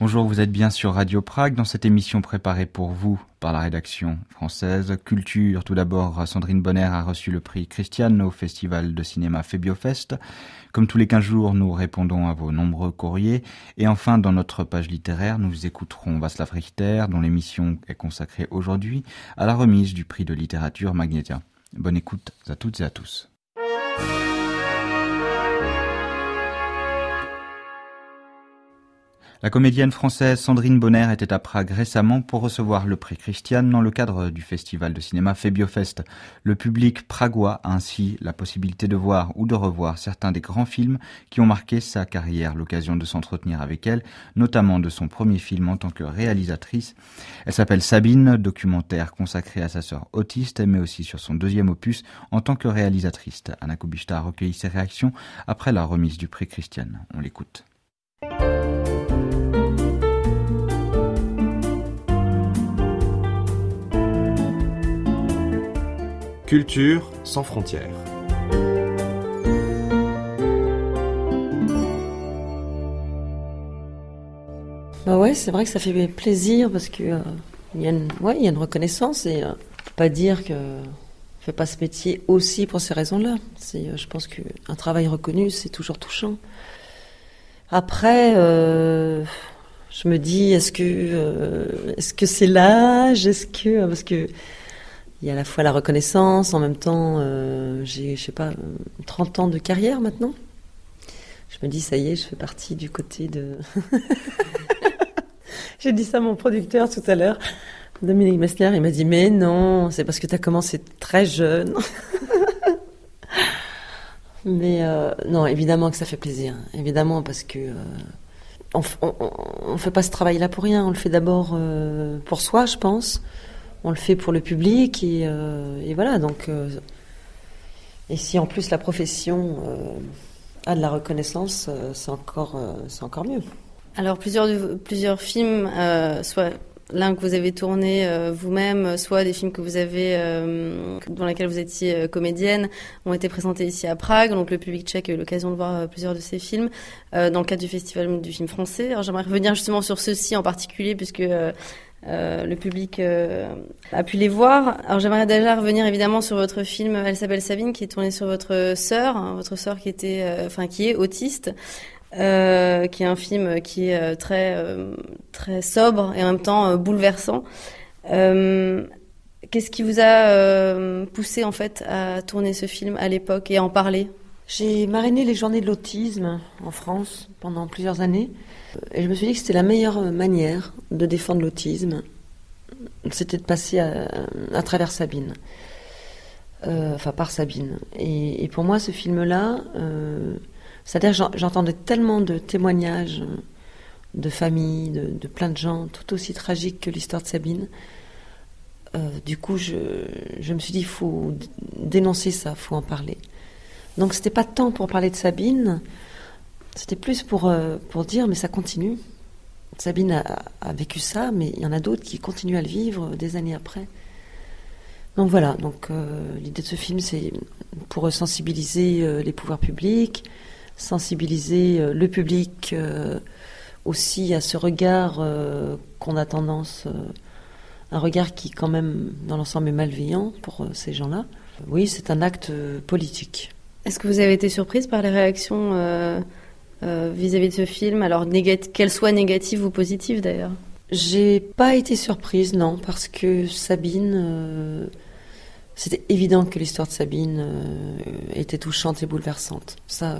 Bonjour, vous êtes bien sur Radio Prague dans cette émission préparée pour vous par la rédaction française. Culture, tout d'abord, Sandrine Bonner a reçu le prix Christiane au festival de cinéma Febiofest. Comme tous les 15 jours, nous répondons à vos nombreux courriers. Et enfin, dans notre page littéraire, nous écouterons Václav Richter, dont l'émission est consacrée aujourd'hui à la remise du prix de littérature Magnesia. Bonne écoute à toutes et à tous. La comédienne française Sandrine Bonner était à Prague récemment pour recevoir le prix Christiane dans le cadre du festival de cinéma Febiofest. Le public pragois a ainsi la possibilité de voir ou de revoir certains des grands films qui ont marqué sa carrière. L'occasion de s'entretenir avec elle, notamment de son premier film en tant que réalisatrice. Elle s'appelle Sabine, documentaire consacré à sa sœur autiste, mais aussi sur son deuxième opus en tant que réalisatrice. Anna Kubishta a recueilli ses réactions après la remise du prix Christiane. On l'écoute. Culture sans frontières. Bah ouais, c'est vrai que ça fait plaisir parce que il y a une reconnaissance et faut pas dire que je fais pas ce métier aussi pour ces raisons-là. Je pense qu'un travail reconnu, c'est toujours touchant. Après, je me dis, est-ce que c'est l'âge, parce que il y a à la fois la reconnaissance, en même temps, j'ai, 30 ans de carrière maintenant. Je me dis, ça y est, je fais partie du côté de... J'ai dit ça à mon producteur tout à l'heure, Dominique Messler, il m'a dit, mais non, c'est parce que tu as commencé très jeune. Mais non, évidemment que ça fait plaisir. Évidemment, parce que on fait pas ce travail-là pour rien. On le fait d'abord pour soi, je pense. On le fait pour le public et voilà. Donc, et si en plus la profession a de la reconnaissance, c'est encore mieux. Alors plusieurs films, soit l'un que vous avez tourné vous-même, soit des films que vous avez dans lesquels vous étiez comédienne, ont été présentés ici à Prague. Donc le public tchèque a eu l'occasion de voir plusieurs de ces films dans le cadre du Festival du film français. Alors j'aimerais revenir justement sur ceux-ci en particulier puisque le public a pu les voir. Alors j'aimerais déjà revenir évidemment sur votre film Elle s'appelle Sabine, qui est tourné sur votre sœur qui était, qui est autiste. Qui est un film qui est très sobre et en même temps bouleversant. Qu'est-ce qui vous a poussé en fait à tourner ce film à l'époque et à en parler ? J'ai marrainé les journées de l'autisme en France pendant plusieurs années et je me suis dit que c'était la meilleure manière de défendre l'autisme, c'était de passer à travers Sabine, par Sabine. Et pour moi, ce film-là, c'est-à-dire j'entendais tellement de témoignages de familles, de plein de gens, tout aussi tragiques que l'histoire de Sabine. Du coup, je me suis dit, il faut dénoncer ça, il faut en parler. Donc, c'était pas tant pour parler de Sabine, c'était plus pour dire, mais ça continue. Sabine a vécu ça, mais il y en a d'autres qui continuent à le vivre des années après. Donc voilà, l'idée de ce film, c'est pour sensibiliser les pouvoirs publics, sensibiliser le public aussi à ce regard qu'on a tendance, un regard qui quand même dans l'ensemble est malveillant pour ces gens-là. Oui, c'est un acte politique. Est-ce que vous avez été surprise par les réactions vis-à-vis de ce film, alors qu'elles soient négatives ou positives d'ailleurs ? J'ai pas été surprise, non, parce que Sabine... c'était évident que l'histoire de Sabine était touchante et bouleversante. Ça,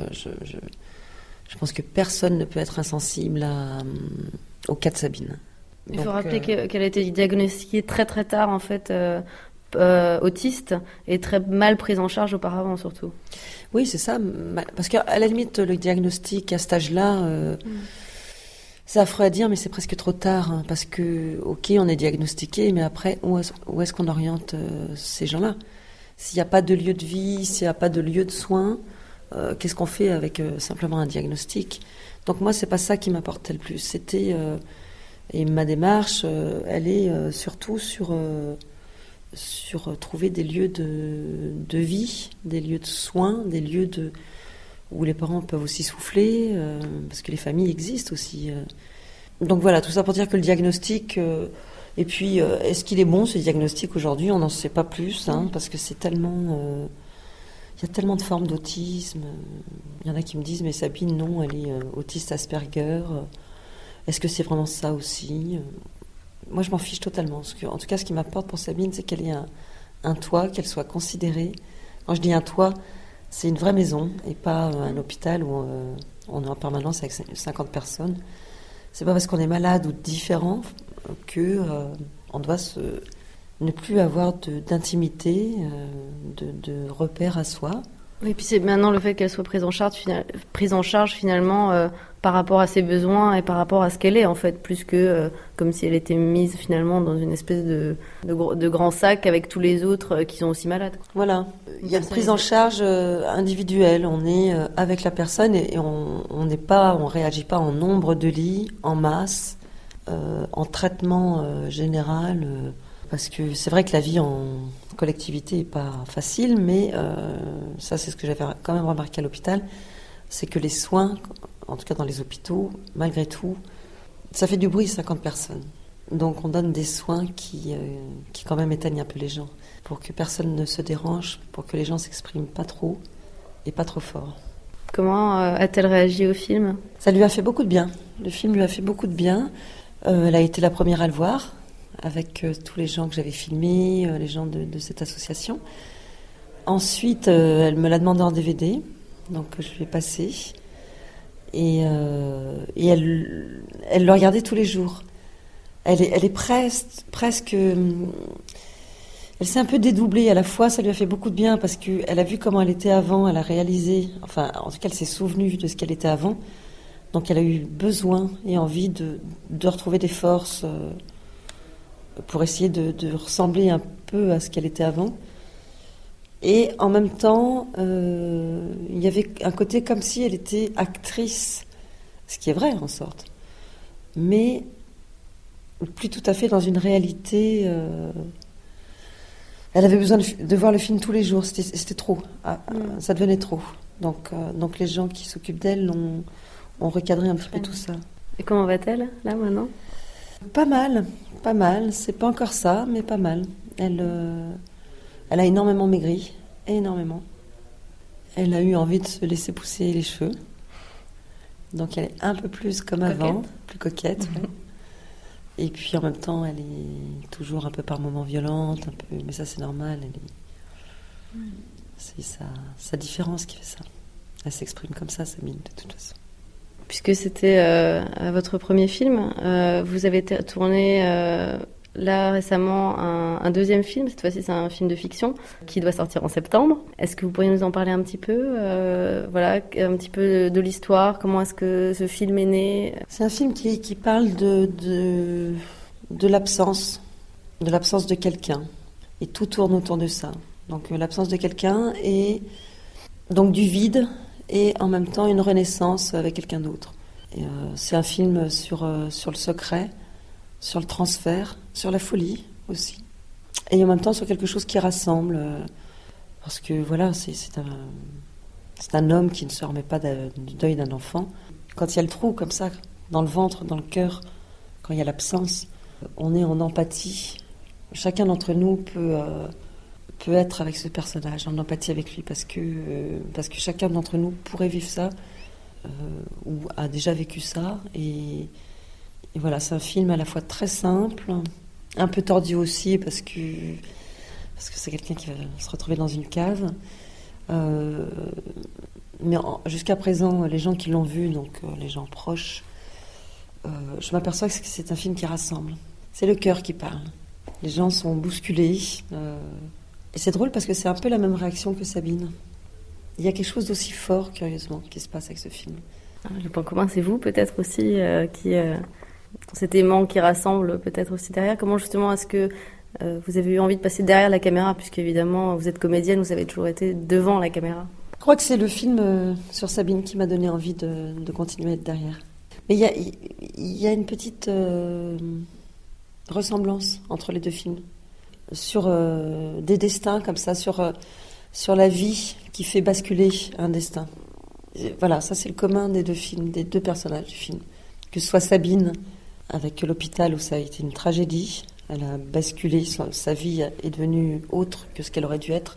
je pense que personne ne peut être insensible au cas de Sabine. Il faut rappeler qu'elle a été diagnostiquée très très tard, en fait, autiste, et très mal prise en charge auparavant, surtout. Oui, c'est ça. Parce qu'à la limite, le diagnostic à cet âge-là... C'est affreux à dire, mais c'est presque trop tard, parce que, ok, on est diagnostiqué, mais après, où est-ce qu'on oriente ces gens-là ? S'il n'y a pas de lieu de vie, s'il n'y a pas de lieu de soins, qu'est-ce qu'on fait avec simplement un diagnostic ? Donc moi, c'est pas ça qui m'apportait le plus. C'était, et ma démarche, elle est surtout sur trouver des lieux de vie, des lieux de soins, des lieux où les parents peuvent aussi souffler, parce que les familles existent aussi. Donc voilà, tout ça pour dire que le diagnostic... et puis, est-ce qu'il est bon ce diagnostic aujourd'hui ? On n'en sait pas plus, parce que c'est tellement... Il y a tellement de formes d'autisme. Il y en a qui me disent, mais Sabine, non, elle est autiste Asperger. Est-ce que c'est vraiment ça aussi ? Moi, je m'en fiche totalement. En tout cas, ce qui m'importe pour Sabine, c'est qu'elle ait un toit, qu'elle soit considérée. Quand je dis un toit, c'est une vraie maison et pas un hôpital où on est en permanence avec 50 personnes. C'est pas parce qu'on est malade ou différent que on doit ne plus avoir d'intimité, de repères à soi. Et puis c'est maintenant le fait qu'elle soit prise en charge finalement par rapport à ses besoins et par rapport à ce qu'elle est en fait, plus que comme si elle était mise finalement dans une espèce de grand sac avec tous les autres qui sont aussi malades. Voilà, il y a une prise en charge individuelle, on est avec la personne et on réagit pas en nombre de lits, en masse, en traitement général, parce que c'est vrai que la vie en collectivité n'est pas facile, mais ça c'est ce que j'avais quand même remarqué à l'hôpital, c'est que les soins, en tout cas dans les hôpitaux, malgré tout, ça fait du bruit 50 personnes. Donc on donne des soins qui quand même éteignent un peu les gens, pour que personne ne se dérange, pour que les gens s'expriment pas trop et pas trop fort. Comment a-t-elle réagi au film ? Ça lui a fait beaucoup de bien. Le film lui a fait beaucoup de bien. Elle a été la première à le voir, avec tous les gens que j'avais filmés, les gens de cette association. Ensuite, elle me l'a demandé en DVD, donc je lui ai passé. Et elle le regardait tous les jours. Elle est presque... Elle s'est un peu dédoublée à la fois, ça lui a fait beaucoup de bien parce qu'elle a vu comment elle était avant, elle a réalisé, enfin en tout cas elle s'est souvenue de ce qu'elle était avant. Donc elle a eu besoin et envie de retrouver des forces pour essayer de ressembler un peu à ce qu'elle était avant. Et en même temps, il y avait un côté comme si elle était actrice, ce qui est vrai en sorte, mais plus tout à fait dans une réalité. Elle avait besoin de voir le film tous les jours, c'était trop, ça devenait trop. Donc les gens qui s'occupent d'elle ont recadré un petit peu tout ça. Et comment va-t-elle, là, maintenant ? Pas mal. C'est pas encore ça, mais pas mal. Elle a énormément maigri, énormément. Elle a eu envie de se laisser pousser les cheveux. Donc elle est un peu plus comme avant, plus coquette. Ouais. Et puis en même temps, elle est toujours un peu par moments violente, mais ça c'est normal. C'est sa différence qui fait ça. Elle s'exprime comme ça, Sabine, de toute façon. Puisque c'était votre premier film, vous avez tourné là récemment un deuxième film. Cette fois-ci, c'est un film de fiction qui doit sortir en septembre. Est-ce que vous pourriez nous en parler un petit peu voilà, un petit peu de l'histoire. Comment est-ce que ce film est né ? C'est un film qui parle de l'absence de quelqu'un. Et tout tourne autour de ça. Donc l'absence de quelqu'un et donc du vide. Et en même temps une renaissance avec quelqu'un d'autre. Et, c'est un film sur le secret, sur le transfert, sur la folie aussi. Et en même temps sur quelque chose qui rassemble. Parce que voilà, c'est un homme qui ne se remet pas du deuil d'un enfant. Quand il y a le trou comme ça, dans le ventre, dans le cœur, quand il y a l'absence, on est en empathie. Chacun d'entre nous peut être avec ce personnage, en empathie avec lui, parce que chacun d'entre nous pourrait vivre ça, ou a déjà vécu ça. Et voilà, c'est un film à la fois très simple, un peu tordu aussi, parce que c'est quelqu'un qui va se retrouver dans une cave. Mais jusqu'à présent, les gens qui l'ont vu, donc les gens proches, je m'aperçois que c'est un film qui rassemble. C'est le cœur qui parle. Les gens sont bousculés. Et c'est drôle parce que c'est un peu la même réaction que Sabine. Il y a quelque chose d'aussi fort, curieusement, qui se passe avec ce film. Le point commun, c'est vous, peut-être aussi, cet aimant qui rassemble, peut-être aussi derrière. Comment, justement, est-ce que vous avez eu envie de passer derrière la caméra, puisque, évidemment, vous êtes comédienne, vous avez toujours été devant la caméra ? Je crois que c'est le film sur Sabine qui m'a donné envie de continuer à être derrière. Mais il y a une petite ressemblance entre les deux films. Sur des destins comme ça, sur la vie qui fait basculer un destin. Et voilà, ça c'est le commun des deux films, des deux personnages du film. Que ce soit Sabine avec l'hôpital où ça a été une tragédie. Elle a basculé, sa vie est devenue autre que ce qu'elle aurait dû être.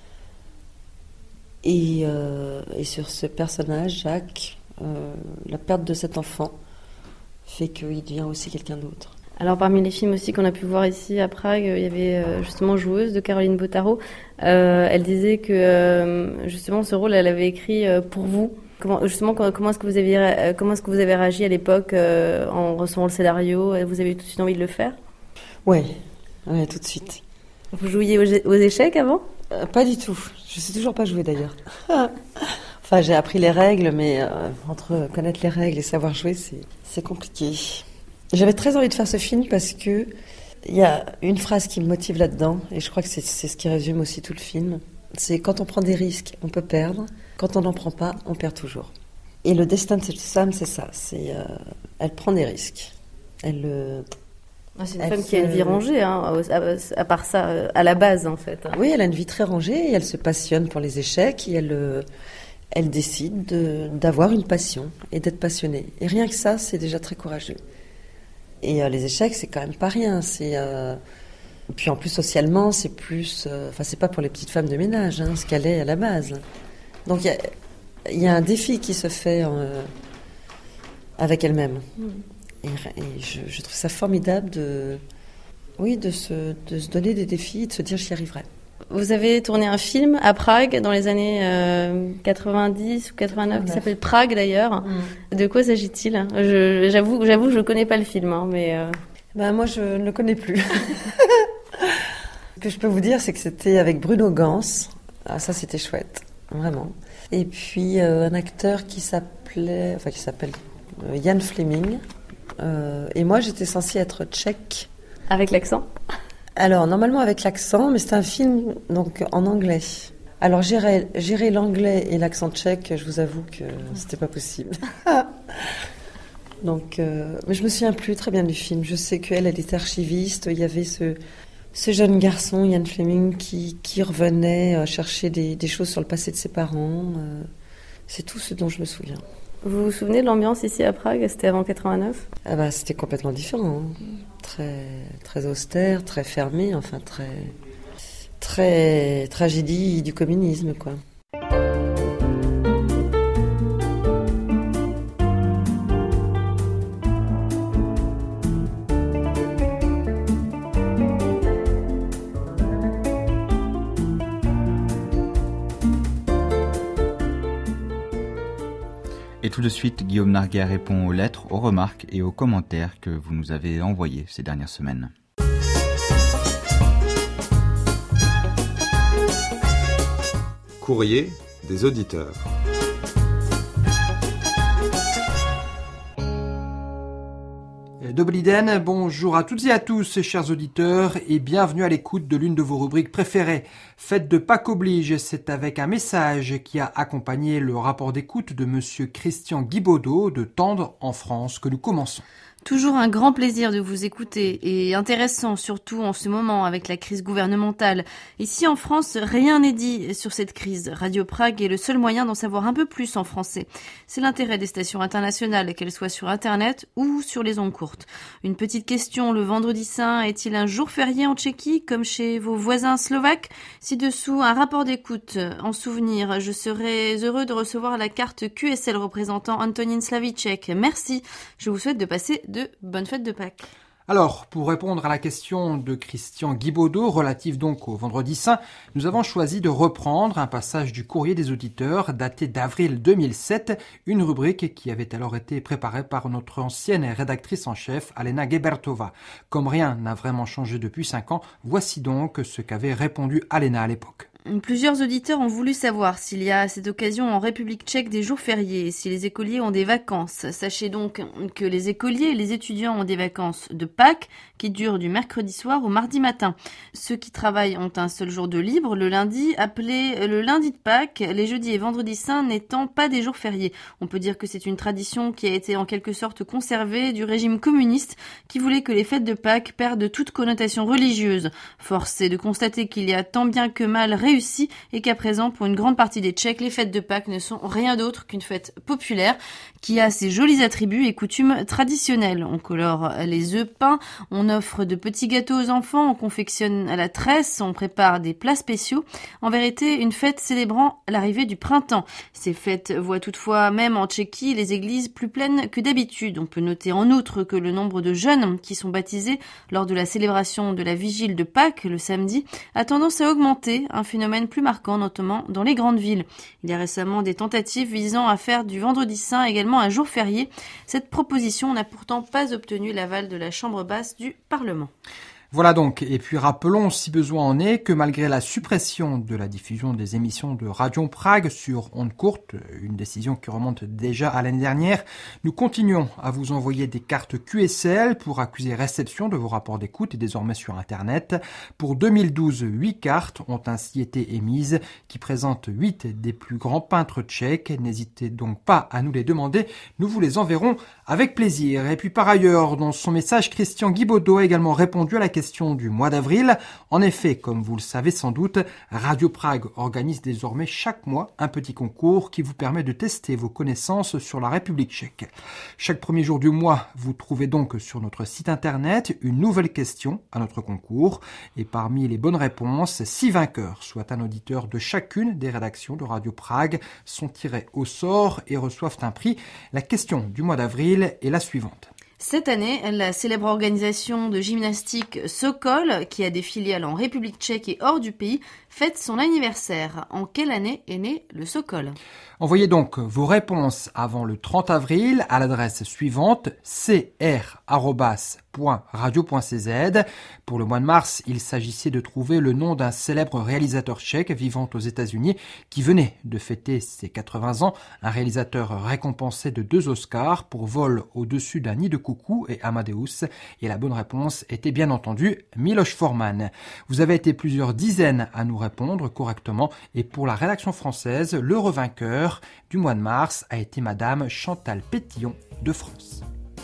Et sur ce personnage, Jacques, la perte de cet enfant fait qu'il devient aussi quelqu'un d'autre. Alors parmi les films aussi qu'on a pu voir ici à Prague, il y avait justement Joueuse de Caroline Bottaro. Elle disait que justement ce rôle, elle avait écrit pour vous. Comment est-ce que vous avez réagi à l'époque en recevant le scénario? Vous avez eu tout de suite envie de le faire? Ouais, tout de suite. Vous jouiez aux échecs avant? Pas du tout. Je sais toujours pas jouer d'ailleurs. Enfin, j'ai appris les règles, mais entre connaître les règles et savoir jouer, c'est compliqué. J'avais très envie de faire ce film parce que il y a une phrase qui me motive là-dedans, et je crois que c'est ce qui résume aussi tout le film. C'est quand on prend des risques, on peut perdre. Quand on n'en prend pas, on perd toujours. Et le destin de cette femme, c'est ça. Elle prend des risques. C'est une femme qui a une vie rangée, hein, à part ça, à la base en fait. Oui, elle a une vie très rangée et elle se passionne pour les échecs et elle décide d'avoir une passion et d'être passionnée. Et rien que ça, c'est déjà très courageux. Et les échecs, c'est quand même pas rien. Puis en plus, socialement, c'est plus... c'est pas pour les petites femmes de ménage, ce qu'elle est à la base. Donc il y a un défi qui se fait avec elle-même. Et je trouve ça formidable de se donner des défis et de se dire j'y arriverai. Vous avez tourné un film à Prague dans les années 90 ou 89 qui s'appelle Prague d'ailleurs. De quoi s'agit-il? J'avoue, je connais pas le film, mais. Moi, je ne le connais plus. Ce que je peux vous dire, c'est que c'était avec Bruno Gans. Ah, ça, c'était chouette, vraiment. Et puis un acteur qui s'appelle Jan Fleming. Et moi, j'étais censée être tchèque. Avec l'accent? Alors, normalement avec l'accent, mais c'est un film donc en anglais. Alors, gérer l'anglais et l'accent tchèque, je vous avoue que c'était pas possible. Donc, mais je me souviens plus très bien du film. Je sais qu'elle était archiviste. Il y avait ce jeune garçon, Jan Fleming, qui revenait chercher des choses sur le passé de ses parents. C'est tout ce dont je me souviens. Vous vous souvenez de l'ambiance ici à Prague? C'était avant 89? C'était complètement différent. Très, très austère, très fermé, enfin très, très tragédie du communisme, quoi. Et tout de suite, Guillaume Narguet répond aux lettres, aux remarques et aux commentaires que vous nous avez envoyés ces dernières semaines. Courrier des auditeurs. Dobliden, bonjour à toutes et à tous, chers auditeurs, et bienvenue à l'écoute de l'une de vos rubriques préférées. Fête de Pâques oblige, c'est avec un message qui a accompagné le rapport d'écoute de monsieur Christian Guibaudot de Tende en France que nous commençons. Toujours un grand plaisir de vous écouter et intéressant surtout en ce moment avec la crise gouvernementale. Ici en France, rien n'est dit sur cette crise. Radio Prague est le seul moyen d'en savoir un peu plus en français. C'est l'intérêt des stations internationales, qu'elles soient sur Internet ou sur les ondes courtes. Une petite question, le vendredi saint est-il un jour férié en Tchéquie comme chez vos voisins slovaques? Ci-dessous, un rapport d'écoute. En souvenir, je serais heureux de recevoir la carte QSL représentant Antonín Slavíček. Merci. Je vous souhaite de passer de bonnes fêtes de Pâques. Alors, pour répondre à la question de Christian Guibaudot, relative donc au Vendredi Saint, nous avons choisi de reprendre un passage du courrier des auditeurs daté d'avril 2007, une rubrique qui avait alors été préparée par notre ancienne rédactrice en chef, Alena Gebertova. Comme rien n'a vraiment changé depuis 5 ans, voici donc ce qu'avait répondu Alena à l'époque. Plusieurs auditeurs ont voulu savoir s'il y a à cette occasion en République tchèque des jours fériés, si les écoliers ont des vacances. Sachez donc que les écoliers et les étudiants ont des vacances de Pâques qui durent du mercredi soir au mardi matin. Ceux qui travaillent ont un seul jour de libre, le lundi, appelé le lundi de Pâques, les jeudis et vendredis saints n'étant pas des jours fériés. On peut dire que c'est une tradition qui a été en quelque sorte conservée du régime communiste qui voulait que les fêtes de Pâques perdent toute connotation religieuse. Force est de constater qu'il y a tant bien que mal réussi réussi et qu'à présent, pour une grande partie des Tchèques, les fêtes de Pâques ne sont rien d'autre qu'une fête populaire qui a ses jolis attributs et coutumes traditionnels. On colore les œufs peints, on offre de petits gâteaux aux enfants, on confectionne à la tresse, on prépare des plats spéciaux. En vérité, une fête célébrant l'arrivée du printemps. Ces fêtes voient toutefois, même en Tchéquie, les églises plus pleines que d'habitude. On peut noter en outre que le nombre de jeunes qui sont baptisés lors de la célébration de la vigile de Pâques, le samedi, a tendance à augmenter, un phénomène plus marquant notamment dans les grandes villes. Il y a récemment des tentatives visant à faire du vendredi saint également un jour férié. Cette proposition n'a pourtant pas obtenu l'aval de la Chambre basse du Parlement. Voilà donc, et puis rappelons, si besoin en est, que malgré la suppression de la diffusion des émissions de Radio Prague sur ondes courtes, une décision qui remonte déjà à l'année dernière, nous continuons à vous envoyer des cartes QSL pour accuser réception de vos rapports d'écoute et désormais sur Internet. Pour 2012, 8 cartes ont ainsi été émises qui présentent 8 des plus grands peintres tchèques. N'hésitez donc pas à nous les demander, nous vous les enverrons avec plaisir. Et puis par ailleurs, dans son message, Christian Guibaudot a également répondu à la question du mois d'avril. En effet, comme vous le savez sans doute, Radio Prague organise désormais chaque mois un petit concours qui vous permet de tester vos connaissances sur la République tchèque. Chaque premier jour du mois, vous trouvez donc sur notre site internet une nouvelle question à notre concours. Et parmi les bonnes réponses, 6 vainqueurs, soit un auditeur de chacune des rédactions de Radio Prague, sont tirés au sort et reçoivent un prix. La question du mois d'avril est la suivante. Cette année, la célèbre organisation de gymnastique Sokol, qui a des filiales en République tchèque et hors du pays, fête son anniversaire. En quelle année est né le Sokol ? Envoyez donc vos réponses avant le 30 avril à l'adresse suivante cr@radio.cz. Pour le mois de mars, il s'agissait de trouver le nom d'un célèbre réalisateur tchèque vivant aux États-Unis qui venait de fêter ses 80 ans, un réalisateur récompensé de 2 Oscars pour Vol au-dessus d'un nid de coucou et Amadeus. Et la bonne réponse était bien entendu Miloš Forman. Vous avez été plusieurs dizaines à nous répondre correctement et pour la rédaction française, le revainqueur du mois de mars a été Madame Chantal Pétillon de France.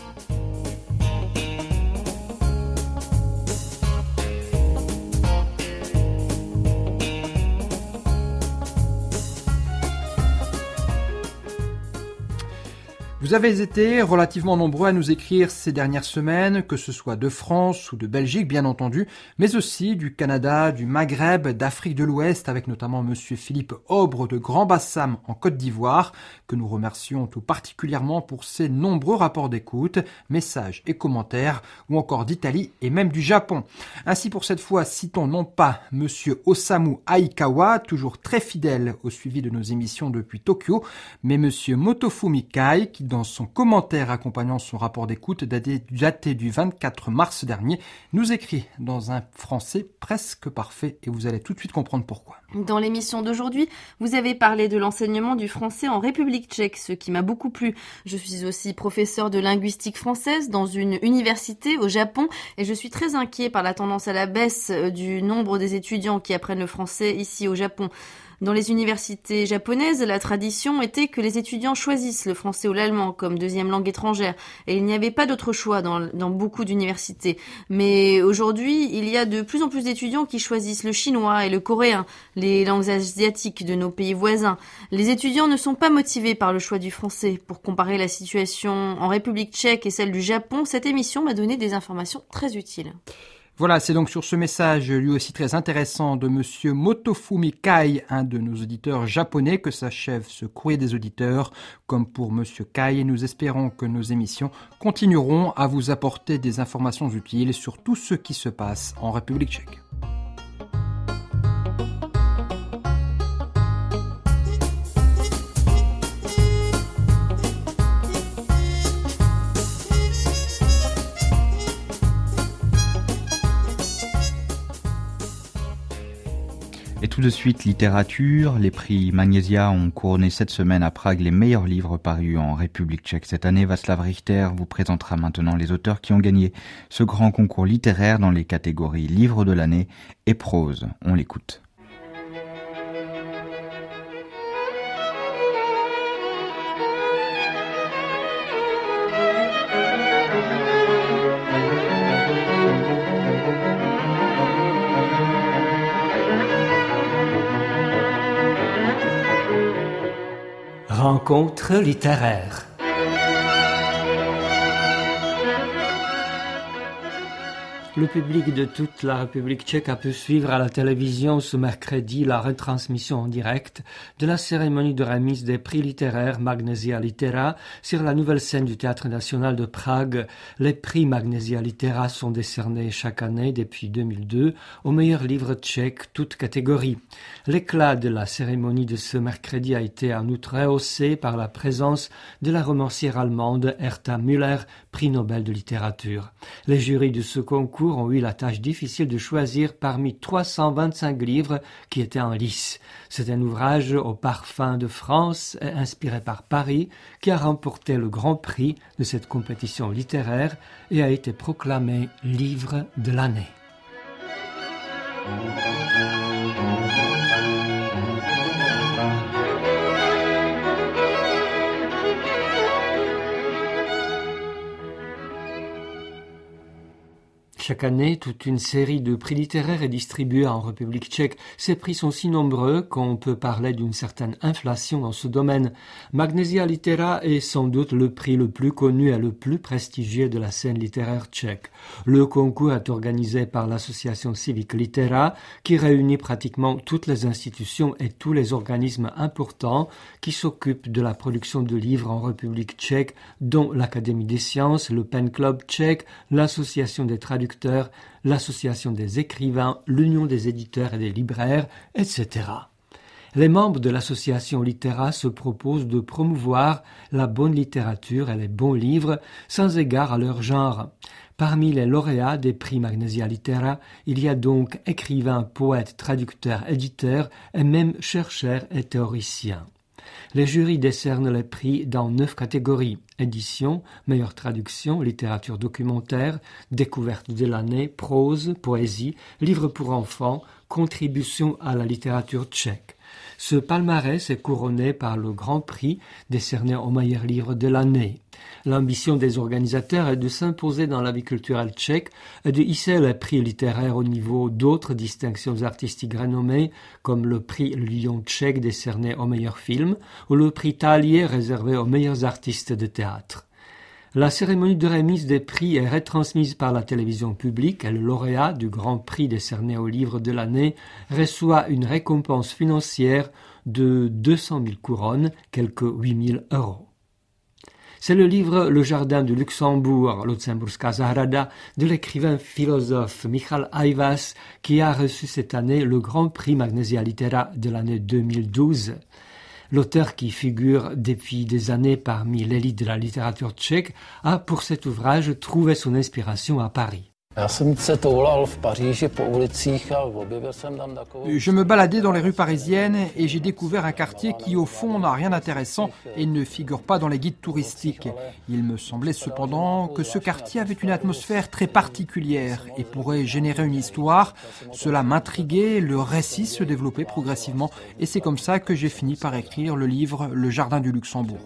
Vous avez été relativement nombreux à nous écrire ces dernières semaines, que ce soit de France ou de Belgique, bien entendu, mais aussi du Canada, du Maghreb, d'Afrique de l'Ouest, avec notamment Monsieur Philippe Aubre de Grand Bassam en Côte d'Ivoire, que nous remercions tout particulièrement pour ses nombreux rapports d'écoute, messages et commentaires, ou encore d'Italie et même du Japon. Ainsi pour cette fois, citons non pas Monsieur Osamu Aikawa, toujours très fidèle au suivi de nos émissions depuis Tokyo, mais Monsieur Motofumi Kai, qui dans son commentaire accompagnant son rapport d'écoute daté du 24 mars dernier, nous écrit dans un français presque parfait et vous allez tout de suite comprendre pourquoi. Dans l'émission d'aujourd'hui, vous avez parlé de l'enseignement du français en République tchèque, ce qui m'a beaucoup plu. Je suis aussi professeur de linguistique française dans une université au Japon et je suis très inquiet par la tendance à la baisse du nombre des étudiants qui apprennent le français ici au Japon. Dans les universités japonaises, la tradition était que les étudiants choisissent le français ou l'allemand comme deuxième langue étrangère et il n'y avait pas d'autre choix dans beaucoup d'universités. Mais aujourd'hui, il y a de plus en plus d'étudiants qui choisissent le chinois et le coréen, les langues asiatiques de nos pays voisins. Les étudiants ne sont pas motivés par le choix du français. Pour comparer la situation en République tchèque et celle du Japon, cette émission m'a donné des informations très utiles. Voilà, c'est donc sur ce message, lui aussi très intéressant, de Monsieur Motofumi Kai, un de nos auditeurs japonais, que s'achève ce courrier des auditeurs. Comme pour Monsieur Kai, nous espérons que nos émissions continueront à vous apporter des informations utiles sur tout ce qui se passe en République tchèque. Et tout de suite, littérature. Les prix Magnésia ont couronné cette semaine à Prague les meilleurs livres parus en République tchèque cette année. Václav Richter vous présentera maintenant les auteurs qui ont gagné ce grand concours littéraire dans les catégories livre de l'année et prose. On l'écoute. Rencontre littéraire. Le public de toute la République tchèque a pu suivre à la télévision ce mercredi la retransmission en direct de la cérémonie de remise des prix littéraires Magnesia Litera sur la nouvelle scène du Théâtre national de Prague. Les prix Magnesia Litera sont décernés chaque année depuis 2002 aux meilleurs livres tchèques, toutes catégories. L'éclat de la cérémonie de ce mercredi a été en outre rehaussé par la présence de la romancière allemande Herta Müller, prix Nobel de littérature. Les jurys de ce concours ont eu la tâche difficile de choisir parmi 325 livres qui étaient en lice. C'est un ouvrage au parfum de France et inspiré par Paris qui a remporté le grand prix de cette compétition littéraire et a été proclamé livre de l'année. Chaque année, toute une série de prix littéraires est distribuée en République tchèque. Ces prix sont si nombreux qu'on peut parler d'une certaine inflation dans ce domaine. Magnesia Litera est sans doute le prix le plus connu et le plus prestigieux de la scène littéraire tchèque. Le concours est organisé par l'association civique Litera, qui réunit pratiquement toutes les institutions et tous les organismes importants qui s'occupent de la production de livres en République tchèque, dont l'Académie des sciences, le Pen Club tchèque, l'Association des traducteurs, l'Association des écrivains, l'Union des éditeurs et des libraires, etc. Les membres de l'association Litera se proposent de promouvoir la bonne littérature et les bons livres sans égard à leur genre. Parmi les lauréats des prix Magnesia Litera, il y a donc écrivains, poètes, traducteurs, éditeurs et même chercheurs et théoriciens. Les jurys décernent les prix dans 9 catégories: édition, meilleure traduction, littérature documentaire, découverte de l'année, prose, poésie, livre pour enfants, contribution à la littérature tchèque. Ce palmarès est couronné par le Grand Prix décerné au meilleur livre de l'année. L'ambition des organisateurs est de s'imposer dans la vie culturelle tchèque et de hisser les prix littéraires au niveau d'autres distinctions artistiques renommées, comme le prix Lion tchèque décerné au meilleur film ou le prix Thalie réservé aux meilleurs artistes de théâtre. La cérémonie de remise des prix est retransmise par la télévision publique et le lauréat du Grand Prix décerné au livre de l'année reçoit une récompense financière de 200 000 couronnes, quelques 8 000 €. C'est le livre Le Jardin du Luxembourg, Lucemburská zahrada, de l'écrivain philosophe Michal Aivaz qui a reçu cette année le Grand Prix Magnesia Litera de l'année 2012. L'auteur, qui figure depuis des années parmi l'élite de la littérature tchèque, a pour cet ouvrage trouvé son inspiration à Paris. Je me baladais dans les rues parisiennes et j'ai découvert un quartier qui au fond n'a rien d'intéressant et ne figure pas dans les guides touristiques. Il me semblait cependant que ce quartier avait une atmosphère très particulière et pourrait générer une histoire. Cela m'intriguait, le récit se développait progressivement et c'est comme ça que j'ai fini par écrire le livre Le Jardin du Luxembourg.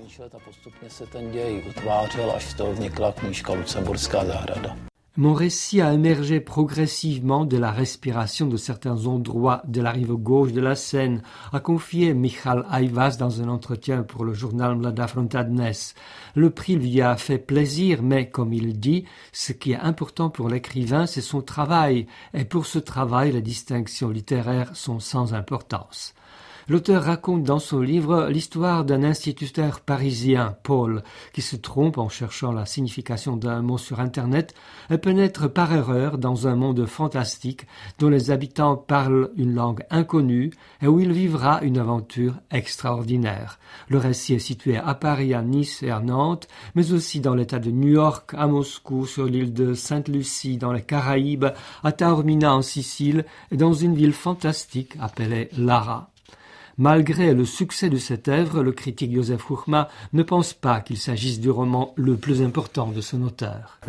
Mon récit a émergé progressivement de la respiration de certains endroits de la rive gauche de la Seine, a confié Michal Aivaz dans un entretien pour le journal Mladá fronta Dnes. Le prix lui a fait plaisir, mais comme il dit, ce qui est important pour l'écrivain, c'est son travail, et pour ce travail, les distinctions littéraires sont sans importance. L'auteur raconte dans son livre l'histoire d'un instituteur parisien, Paul, qui se trompe en cherchant la signification d'un mot sur Internet et pénètre par erreur dans un monde fantastique dont les habitants parlent une langue inconnue et où il vivra une aventure extraordinaire. Le récit est situé à Paris, à Nice et à Nantes, mais aussi dans l'État de New York, à Moscou, sur l'île de Sainte-Lucie, dans les Caraïbes, à Taormina en Sicile et dans une ville fantastique appelée Lara. Malgré le succès de cette œuvre, le critique Josef Huchma ne pense pas qu'il s'agisse du roman le plus important de son auteur.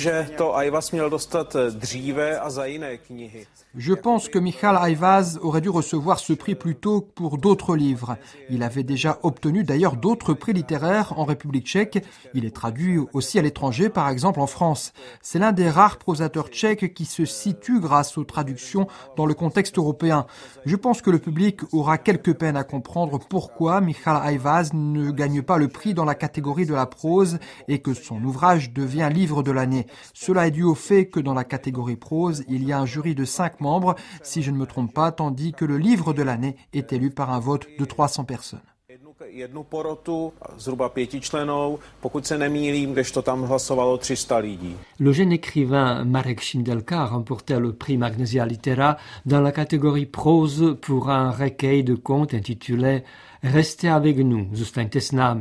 Je pense que Michal Aivaz aurait dû recevoir ce prix plus tôt pour d'autres livres. Il avait déjà obtenu d'ailleurs d'autres prix littéraires en République tchèque. Il est traduit aussi à l'étranger, par exemple en France. C'est l'un des rares prosateurs tchèques qui se situe grâce aux traductions dans le contexte européen. Je pense que le public aura quelque peine à comprendre pourquoi Michal Ayvaz ne gagne pas le prix dans la catégorie de la prose et que son ouvrage devient livre de l'année. Cela est dû au fait que dans la catégorie prose, il y a un jury de 5 membres, si je ne me trompe pas, tandis que le livre de l'année est élu par un vote de 300 personnes. Jednu porotu, zhruba 5člennou, pokud se nemýlím, kdežto tam hlasovalo 300 lidí. Le jeune écrivain Marek Šindelka a remporté le prix Magnesia Litera dans la catégorie prose pour un recueil de contes intitulé « Restez avec nous, Zůstaňte s námi ».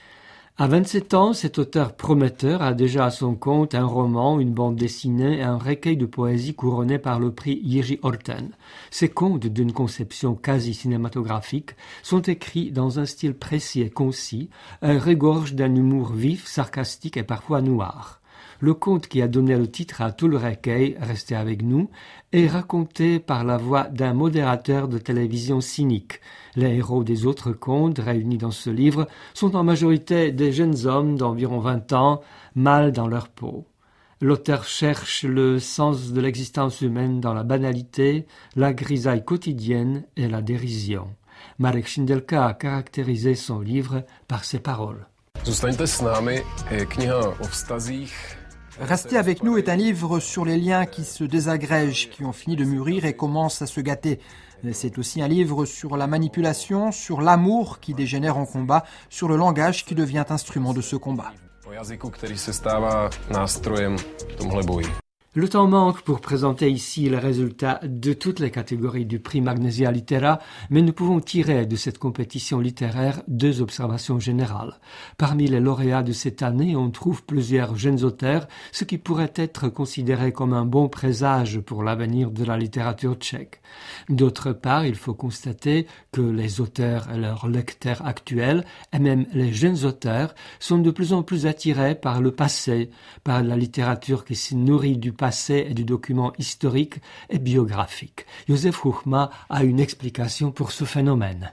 À 27 ans, cet auteur prometteur a déjà à son compte un roman, une bande dessinée et un recueil de poésie couronné par le prix Jiří Orten. Ces contes, d'une conception quasi cinématographique, sont écrits dans un style précis et concis, regorgent d'un humour vif, sarcastique et parfois noir. Le conte qui a donné le titre à tout le recueil, Restez avec nous, est raconté par la voix d'un modérateur de télévision cynique. Les héros des autres contes réunis dans ce livre sont en majorité des jeunes hommes d'environ 20 ans, mal dans leur peau. L'auteur cherche le sens de l'existence humaine dans la banalité, la grisaille quotidienne et la dérision. Marek Šindelka a caractérisé son livre par ces paroles. Zůstaňte s námi je kniha o vztazích. Restez avec nous est un livre sur les liens qui se désagrègent, qui ont fini de mûrir et commencent à se gâter. C'est aussi un livre sur la manipulation, sur l'amour qui dégénère en combat, sur le langage qui devient instrument de ce combat. O jazyku, který se stává nástrojem v tomhle boji. Le temps manque pour présenter ici les résultats de toutes les catégories du prix Magnesia Litera, mais nous pouvons tirer de cette compétition littéraire 2 observations générales. Parmi les lauréats de cette année, on trouve plusieurs jeunes auteurs, ce qui pourrait être considéré comme un bon présage pour l'avenir de la littérature tchèque. D'autre part, il faut constater que les auteurs et leurs lecteurs actuels, et même les jeunes auteurs, sont de plus en plus attirés par le passé, par la littérature qui se nourrit du passé et du document historique et biographique. Josef Huchma a une explication pour ce phénomène.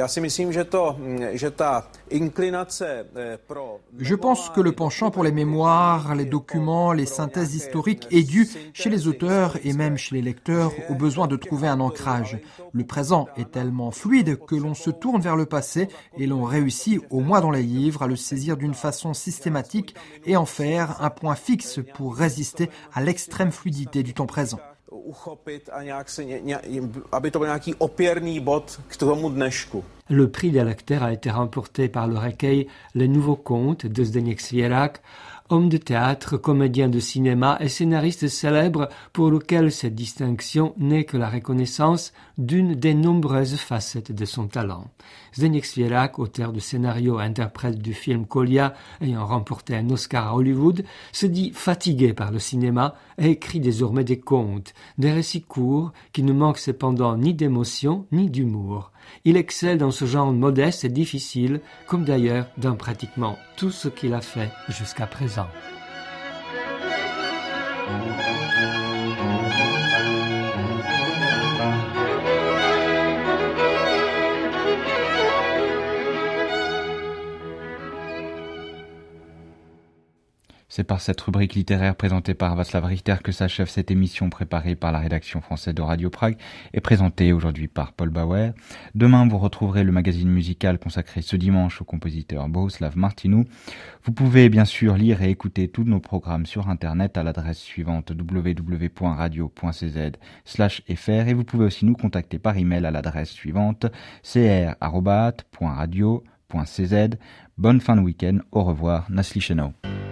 Je pense que le penchant pour les mémoires, les documents, les synthèses historiques est dû chez les auteurs et même chez les lecteurs au besoin de trouver un ancrage. Le présent est tellement fluide que l'on se tourne vers le passé et l'on réussit, au moins dans les livres, à le saisir d'une façon systématique et en faire un point fixe pour résister à l'extrême fluidité du temps présent. Le prix des lecteurs a été remporté par le recueil Les Nouveaux Contes de Zdeněk Svěrák, homme de théâtre, comédien de cinéma et scénariste célèbre pour lequel cette distinction n'est que la reconnaissance d'une des nombreuses facettes de son talent. Zdeněk Svěrák, auteur de scénario et interprète du film Kolia, ayant remporté un Oscar à Hollywood, se dit fatigué par le cinéma et écrit désormais des contes, des récits courts qui ne manquent cependant ni d'émotion ni d'humour. Il excelle dans ce genre modeste et difficile, comme d'ailleurs dans pratiquement tout ce qu'il a fait jusqu'à présent. C'est par cette rubrique littéraire présentée par Václav Richter que s'achève cette émission préparée par la rédaction française de Radio Prague et présentée aujourd'hui par Paul Bauer. Demain, vous retrouverez le magazine musical consacré ce dimanche au compositeur Bohuslav Martinu. Vous pouvez bien sûr lire et écouter tous nos programmes sur Internet à l'adresse suivante www.radio.cz/fr et vous pouvez aussi nous contacter par email à l'adresse suivante cr@radio.cz. Bonne fin de week-end, au revoir, Nasli Cheno.